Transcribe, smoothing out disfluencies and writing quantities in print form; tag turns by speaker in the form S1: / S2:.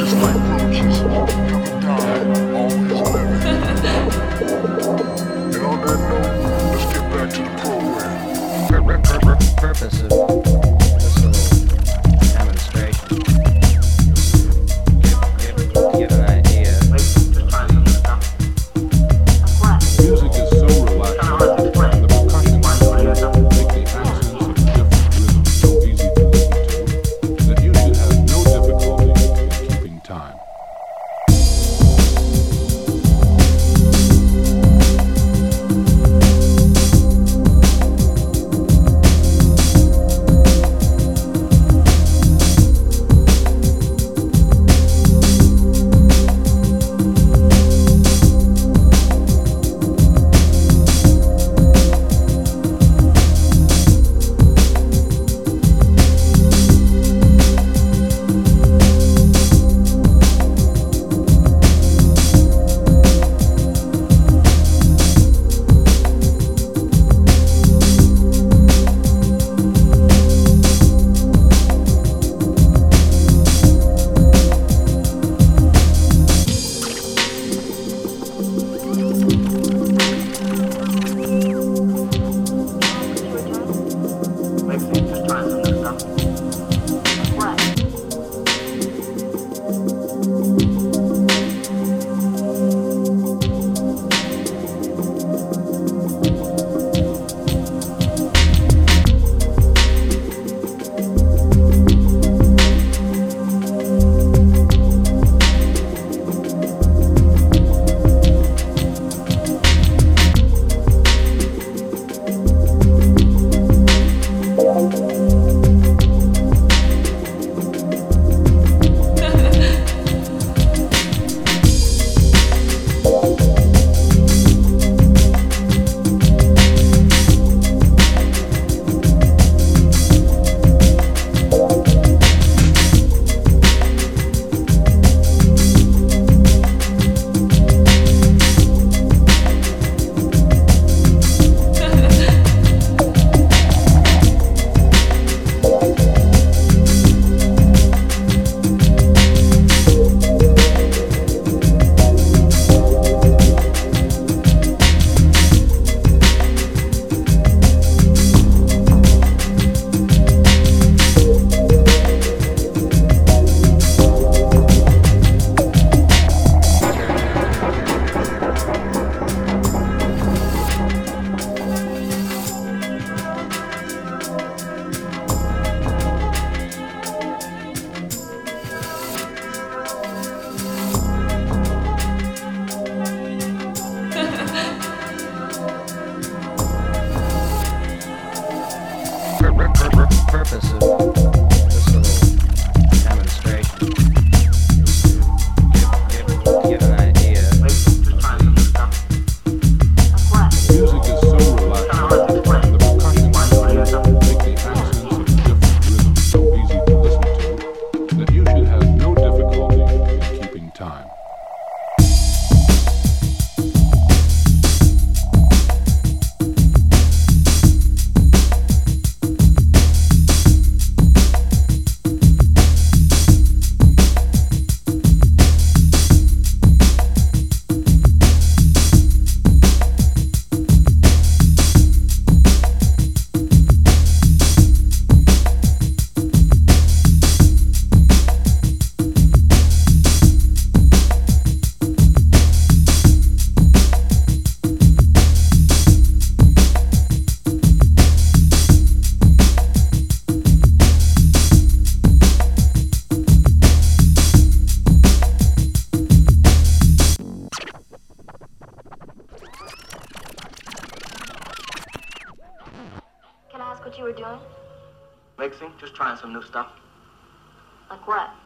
S1: Purpose of this little demonstration give an idea.
S2: Music is so relaxing, and the percussion make the accents of different rhythms so easy to listen to, that you should have no difficulty in keeping time.
S1: Purpose of this little demonstration give an idea.
S2: Music is so relaxing, and the percussion make the accents of different rhythms so easy to listen to, that you should have no difficulty in keeping time.
S3: Can I ask what you were doing?
S4: Mixing, just trying some new stuff.
S3: Like what?